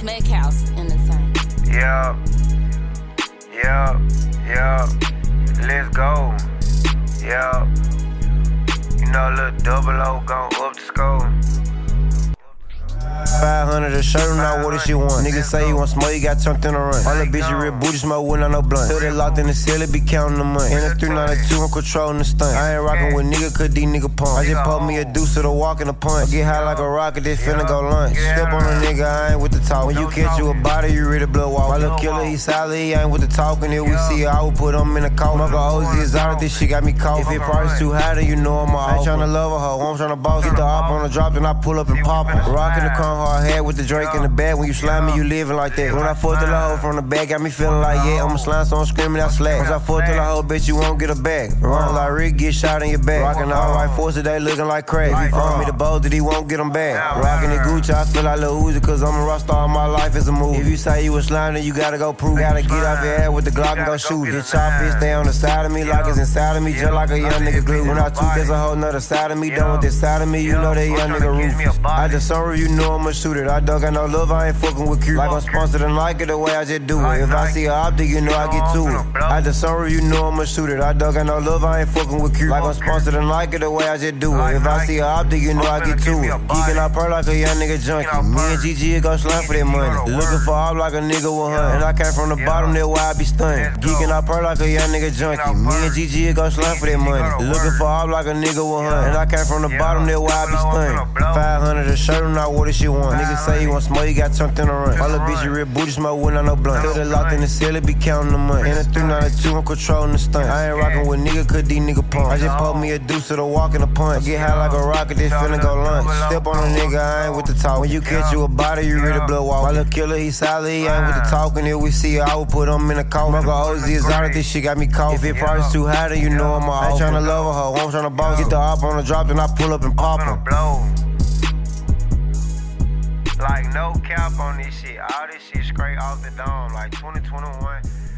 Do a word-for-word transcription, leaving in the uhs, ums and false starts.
Smackhouse Entertainment. Yeah, yeah, yeah. Let's go. Yeah. You know, little double O gon' up the score. five hundred a shirt and I what she want. Niggas say you want smoke, you got turned in a run. All the bitches real booty smoke when I no blunt. Till they locked in the cell, it be counting the money. In the three ninety-two, I'm controlling the stunt. I ain't rockin' with nigga, cause these nigga pump. I just put me a deuce to the walk and a punch. Get high like a rocket, this finna go lunch. Step on a nigga, I ain't with the talk. When you catch you a body, you ready to blow off. My little killer, he solid, he ain't with the talking. If we see it, I will put him in the coffin. Uncle Ozzy is out of this shit, got me caught. If it price too high, then you know I'm all. I ain't tryna love a hoe, I'm tryna boss. Get the op on the drop, then I pull up and pop him. Rockin' the con hard head with the Drake in the bag. When you slime me, you living like that. When I fuck to the hoe from the back, got me feeling like, yeah, I'm a slime, so I'm screaming, I slack. Once I fuck to the hoe, bitch, you won't get a bag. Run like Rick, get shot in your back. Rockin' the all white force today, looking like crack. If you fuck me the boat, that he won't get them back. Rockin' the Gucci, I feel like Lil Uzi, cause I'm a rock star, my life is a movie. If you say you a slime, then you gotta go prove. Gotta get off your ass with the Glock and go shoot. This chop bitch stay on the side of me like it's inside of me, just like a young nigga glue. When I toot, there's a whole nother side of me. Done with this side of me, you know that young nigga ruthless. I just sorry, you know I'm a shooter. I don't got no love, I ain't fucking with Q. Like I'm sponsored and like it the way I just do it. If I see a optic, you know I get to it. I just sorry, you know I'm a shooter. I don't got no love, I ain't fucking with Q. Like I'm sponsored and like it the way I just do it. If I see a optic, you know I get to it. Geeking out pearl like a young nigga junkie. Me and G G go slime for that money. Looking for op like a nigga with hunt. And I came from the bottom, that's why I be stunned. Geeking out pearl like a young nigga junkie. Me and G G go slime for that money. Looking for op like a nigga with hunt. And I came from the bottom, that's why I be stunned. five hundred a shirt and I what she want. Niggas say you want smoke, you got turned in a run. All the bitches real booty smoke when I no blunt. Till they locked in the cell, it be counting the money. In the three ninety-two, I'm controlling the stunt. I ain't rockin' with nigga, cause these nigga pump. I just put me a deuce to the walk and a punch. Get high like a rocket, this finna go lunch. Step on a nigga, I ain't with the talk. When you catch you a body, you ready to blow off. My little killer, he solid, he ain't with the talking. If we see it, I will put him in the coffin. Uncle Ozzy is out of this shit, got me caught. If it price too high, then you know I'm all. I ain't tryna love a hoe, I'm tryna boss. Get the op on the drop, then I pull up and pop him. Like no cap on this shit. All this shit straight off the dome. Like twenty twenty-one.